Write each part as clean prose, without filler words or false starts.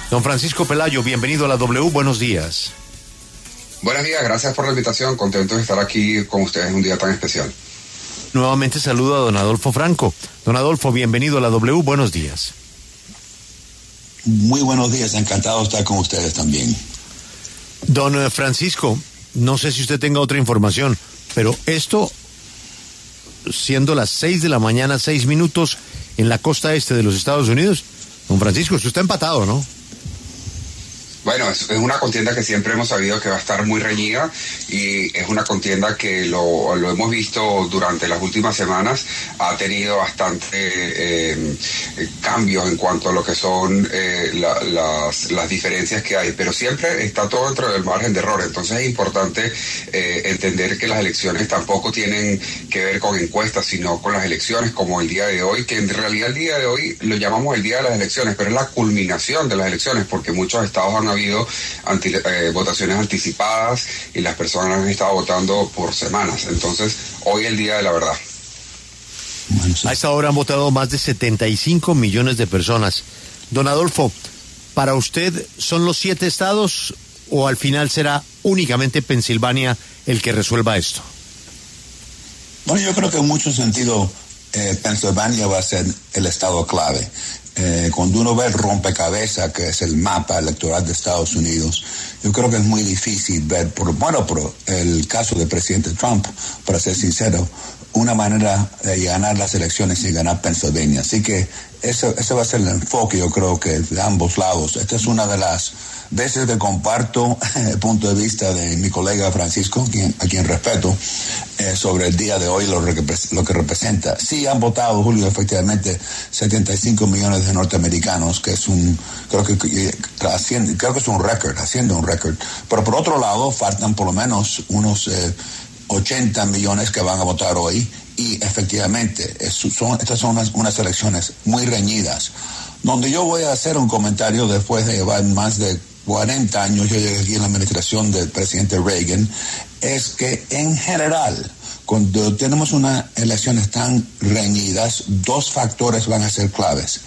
Don Francisco Pelayo, bienvenido a la W, buenos días. Buenos días, gracias por la invitación, contento de estar aquí con ustedes en un día tan especial. Nuevamente saludo a don Adolfo Franco. Don Adolfo, bienvenido a la W, buenos días. Muy buenos días, encantado de estar con ustedes también. Don Francisco, no sé si usted tenga otra información, pero esto, siendo las 6 de la mañana, 6 minutos, en la costa este de los Estados Unidos, don Francisco, usted está empatado, ¿no? Bueno, es una contienda que siempre hemos sabido que va a estar muy reñida y es una contienda que lo hemos visto durante las últimas semanas, ha tenido bastante cambios en cuanto a lo que son las diferencias que hay, pero siempre está todo dentro del margen de error. Entonces es importante entender que las elecciones tampoco tienen que ver con encuestas, sino con las elecciones como el día de hoy, que en realidad el día de hoy lo llamamos el día de las elecciones, pero es la culminación de las elecciones, porque muchos estados han habido votaciones anticipadas y las personas han estado votando por semanas. Entonces, hoy es el día de la verdad. A esta hora han votado más de 75 millones de personas. Don Adolfo, ¿para usted son los 7 estados o al final será únicamente Pensilvania el que resuelva esto? Bueno, yo creo que en mucho sentido Pensilvania va a ser el estado clave. Cuando uno ve el rompecabezas, que es el mapa electoral de Estados Unidos, yo creo que es muy difícil ver, por el caso del presidente Trump, para ser sincero, una manera de ganar las elecciones y ganar Pennsylvania. Así que ese va a ser el enfoque, yo creo que de ambos lados. Esta es una de las veces que comparto el punto de vista de mi colega Francisco, a quien respeto, sobre el día de hoy, lo que representa. Sí han votado, Julio, efectivamente 75 millones de norteamericanos, que es creo que es un récord, haciendo un récord. Pero por otro lado, faltan por lo menos unos 80 millones que van a votar hoy, y efectivamente estas son unas elecciones muy reñidas, donde yo voy a hacer un comentario después de llevar más de 40 años, yo llegué aquí en la administración del presidente Reagan, es que en general, cuando tenemos unas elecciones tan reñidas, 2 factores van a ser claves.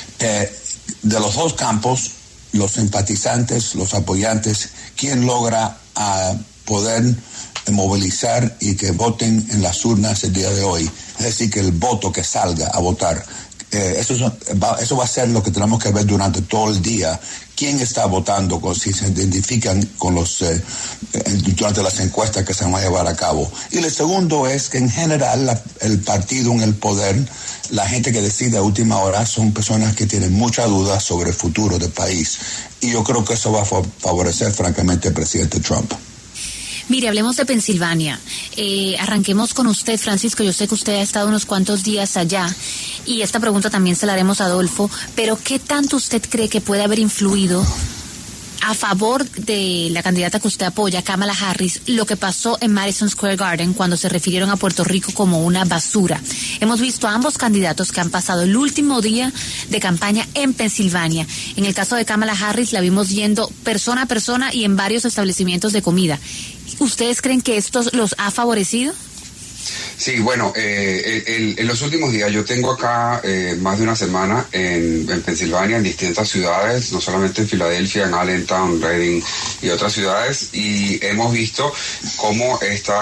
De los 2 campos, los simpatizantes, los apoyantes, ¿quién logra poder movilizar y que voten en las urnas el día de hoy? Es decir, que el voto que salga a votar, eso va a ser lo que tenemos que ver durante todo el día. ¿Quién está votando? Si se identifican con durante las encuestas que se van a llevar a cabo. Y el segundo es que en general el partido en el poder, la gente que decide a última hora, son personas que tienen mucha duda sobre el futuro del país. Y yo creo que eso va a favorecer francamente al presidente Trump. Mire, hablemos de Pensilvania. Arranquemos con usted, Francisco. Yo sé que usted ha estado unos cuantos días allá y esta pregunta también se la haremos a Adolfo, pero ¿qué tanto usted cree que puede haber influido a favor de la candidata que usted apoya, Kamala Harris, lo que pasó en Madison Square Garden cuando se refirieron a Puerto Rico como una basura? Hemos visto a ambos candidatos que han pasado el último día de campaña en Pensilvania. En el caso de Kamala Harris la vimos yendo persona a persona y en varios establecimientos de comida. ¿Ustedes creen que esto los ha favorecido? Sí, bueno, en los últimos días yo tengo acá más de una semana en Pensilvania, en distintas ciudades, no solamente en Filadelfia, en Allentown, Reading y otras ciudades, y hemos visto cómo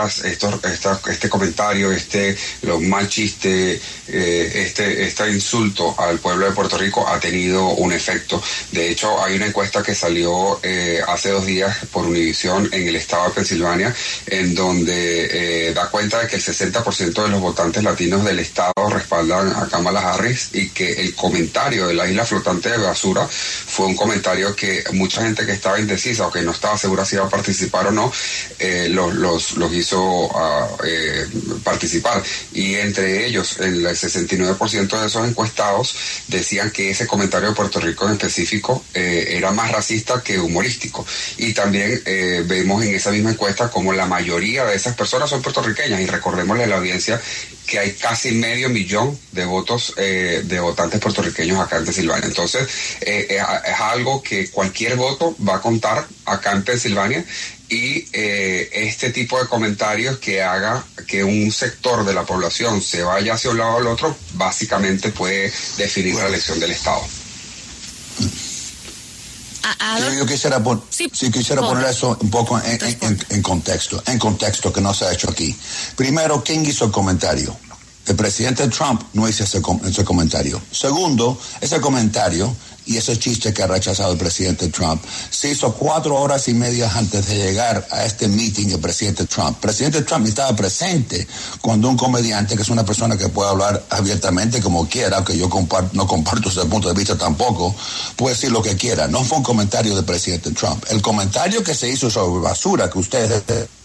este comentario, lo mal chiste, este insulto al pueblo de Puerto Rico ha tenido un efecto. De hecho, hay una encuesta que salió hace 2 días por Univision en el estado de Pensilvania, en donde da cuenta de que el 60% de los votantes latinos del estado respaldan a Kamala Harris, y que el comentario de la isla flotante de basura fue un comentario que mucha gente que estaba indecisa o que no estaba segura si iba a participar o no, los hizo participar. Y entre ellos, el 69% de esos encuestados decían que ese comentario de Puerto Rico en específico era más racista que humorístico. Y también vemos en esa misma encuesta como la mayoría de esas personas son puertorriqueñas, y recordémosle a la audiencia que hay casi 500,000 de votos de votantes puertorriqueños acá en Pensilvania. Entonces es algo que cualquier voto va a contar acá en Pensilvania, y este tipo de comentarios que haga que un sector de la población se vaya hacia un lado o al otro, básicamente puede definir la elección del estado. Yo quisiera, poner eso un poco en contexto que no se ha hecho aquí. Primero, ¿quién hizo el comentario? El presidente Trump no hizo ese comentario. Segundo, ese comentario y ese chiste que ha rechazado el presidente Trump se hizo 4 horas y media antes de llegar a este meeting del presidente Trump. El presidente Trump estaba presente cuando un comediante, que es una persona que puede hablar abiertamente como quiera, aunque yo no comparto ese punto de vista tampoco, puede decir lo que quiera. No fue un comentario del presidente Trump. El comentario que se hizo sobre basura que ustedes...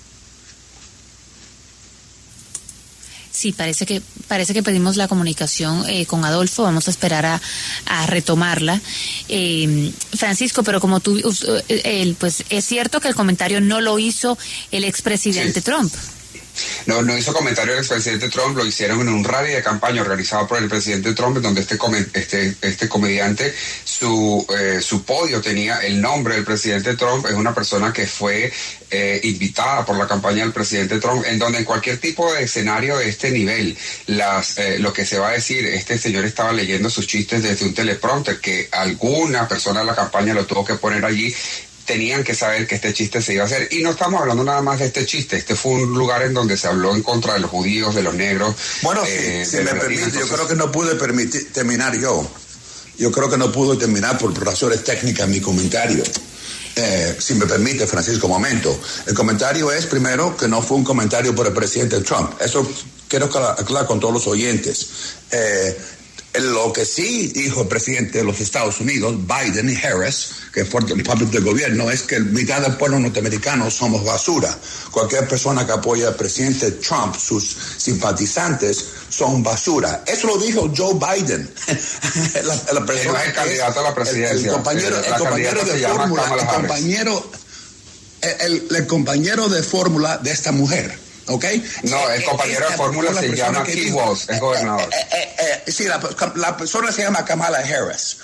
Sí, parece que perdimos la comunicación con Adolfo. Vamos a esperar a retomarla. Francisco, pero como tú, pues es cierto que el comentario no lo hizo el expresidente Trump. No hizo comentario el expresidente Trump, lo hicieron en un rally de campaña organizado por el presidente Trump, donde este comediante, su podio tenía el nombre del presidente Trump. Es una persona que fue invitada por la campaña del presidente Trump, en donde en cualquier tipo de escenario de este nivel, lo que se va a decir, este señor estaba leyendo sus chistes desde un teleprompter, que alguna persona de la campaña lo tuvo que poner allí. Tenían que saber que este chiste se iba a hacer, y no estamos hablando nada más de este chiste. Este fue un lugar en donde se habló en contra de los judíos, de los negros. Bueno, si me permite, entonces... yo creo que no pude terminar yo. Yo creo que no pude terminar por razones técnicas mi comentario. Si me permite, Francisco, un momento. El comentario es, primero, que no fue un comentario por el presidente Trump. Eso quiero aclarar con todos los oyentes. Lo que sí dijo el presidente de los Estados Unidos, Biden y Harris, que fue el puppet del gobierno, es que mitad del pueblo norteamericano somos basura. Cualquier persona que apoya al presidente Trump, sus simpatizantes, son basura. Eso lo dijo Joe Biden. la persona es el candidato a la presidencia. El compañero de fórmula, el compañero de fórmula de esta mujer. ¿Okay? No, el compañero de fórmula se llama Keith Walz, es gobernador. Sí, la persona se llama Kamala Harris.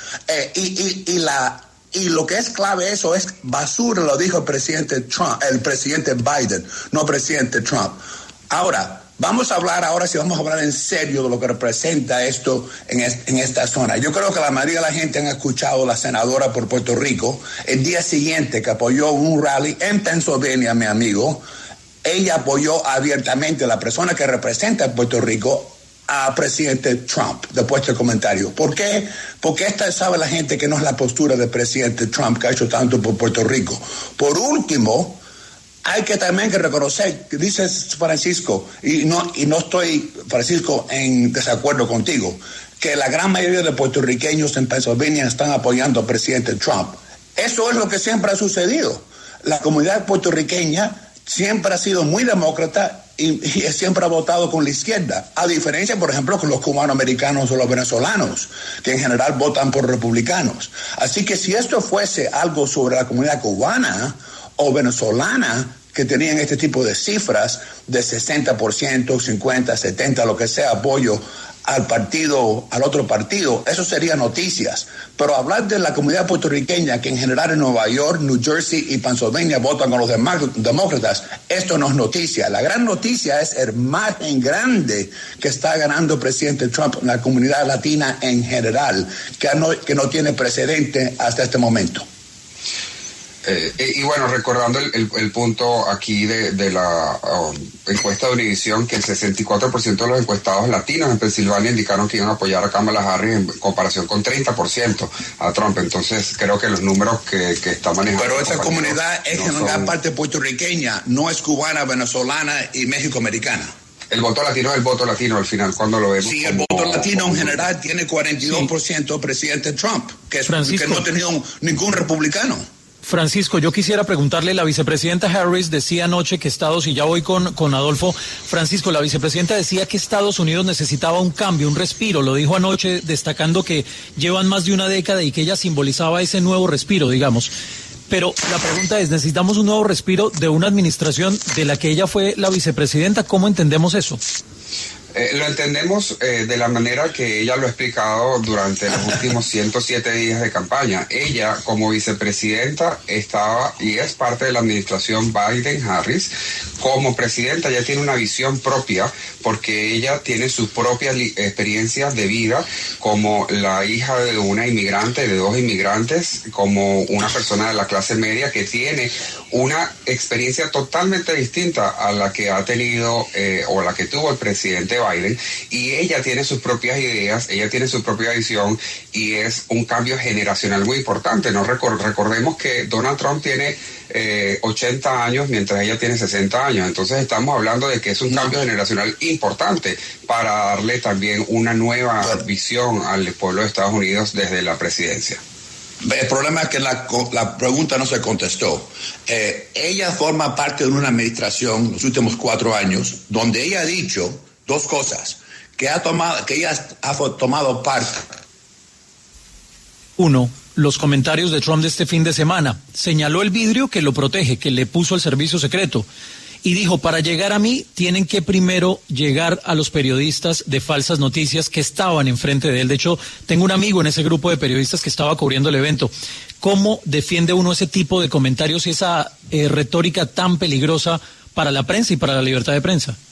Y lo que es clave eso es basura, lo dijo el presidente Biden, no el presidente Trump. Ahora, vamos a hablar en serio de lo que representa esto en esta zona. Yo creo que la mayoría de la gente han escuchado a la senadora por Puerto Rico el día siguiente que apoyó un rally en Pennsylvania, mi amigo. Ella apoyó abiertamente a la persona que representa a Puerto Rico, a presidente Trump, después del comentario. ¿Por qué? Porque sabe la gente que no es la postura del presidente Trump, que ha hecho tanto por Puerto Rico. Por último, hay que también reconocer, que dices, Francisco, y no estoy, Francisco, en desacuerdo contigo, que la gran mayoría de puertorriqueños en Pennsylvania están apoyando al presidente Trump. Eso es lo que siempre ha sucedido. La comunidad puertorriqueña siempre ha sido muy demócrata y siempre ha votado con la izquierda, a diferencia, por ejemplo, con los cubanoamericanos o los venezolanos, que en general votan por republicanos. Así que si esto fuese algo sobre la comunidad cubana o venezolana, que tenían este tipo de cifras de 60%, 50, 70, lo que sea, apoyo al otro partido, eso sería noticias. Pero hablar de la comunidad puertorriqueña, que en general en Nueva York, New Jersey y Pennsylvania votan con los demócratas, esto no es noticia. La gran noticia es el margen grande que está ganando el presidente Trump en la comunidad latina en general, que no tiene precedente hasta este momento. Y bueno, recordando el punto aquí de la encuesta de Univision, que el 64% de los encuestados latinos en Pensilvania indicaron que iban a apoyar a Kamala Harris en comparación con 30% a Trump. Entonces creo que los números que está manejando... Pero esa comunidad es en gran parte puertorriqueña, no es cubana, venezolana y mexicoamericana. El voto latino es el voto latino al final, cuando lo vemos. Sí, el voto latino en general tiene 42% presidente Trump, que no ha tenido ningún republicano. Francisco, yo quisiera preguntarle, la vicepresidenta Harris decía anoche que y ya voy con Adolfo. Francisco, la vicepresidenta decía que Estados Unidos necesitaba un cambio, un respiro, lo dijo anoche, destacando que llevan más de una década y que ella simbolizaba ese nuevo respiro, digamos. Pero la pregunta es, ¿necesitamos un nuevo respiro de una administración de la que ella fue la vicepresidenta? ¿Cómo entendemos eso? Lo entendemos de la manera que ella lo ha explicado durante los últimos 107 días de campaña. Ella, como vicepresidenta, estaba y es parte de la administración Biden-Harris, como presidenta ella tiene una visión propia, porque ella tiene sus propias experiencias de vida como la hija de una inmigrante, de 2 inmigrantes, como una persona de la clase media que tiene una experiencia totalmente distinta a la que ha tenido o la que tuvo el presidente Biden, y ella tiene sus propias ideas, ella tiene su propia visión, y es un cambio generacional muy importante. No recordemos que Donald Trump tiene 80 años mientras ella tiene 60 años, entonces estamos hablando de que es un cambio generacional importante para darle también una nueva visión al pueblo de Estados Unidos desde la presidencia. El problema es que la pregunta no se contestó. Ella forma parte de una administración los últimos 4 años donde ella ha dicho 2 cosas, que ella ha tomado parte. 1. Los comentarios de Trump de este fin de semana. Señaló el vidrio que lo protege, que le puso el servicio secreto. Y dijo, para llegar a mí, tienen que primero llegar a los periodistas de falsas noticias que estaban enfrente de él. De hecho, tengo un amigo en ese grupo de periodistas que estaba cubriendo el evento. ¿Cómo defiende uno ese tipo de comentarios y esa retórica tan peligrosa para la prensa y para la libertad de prensa?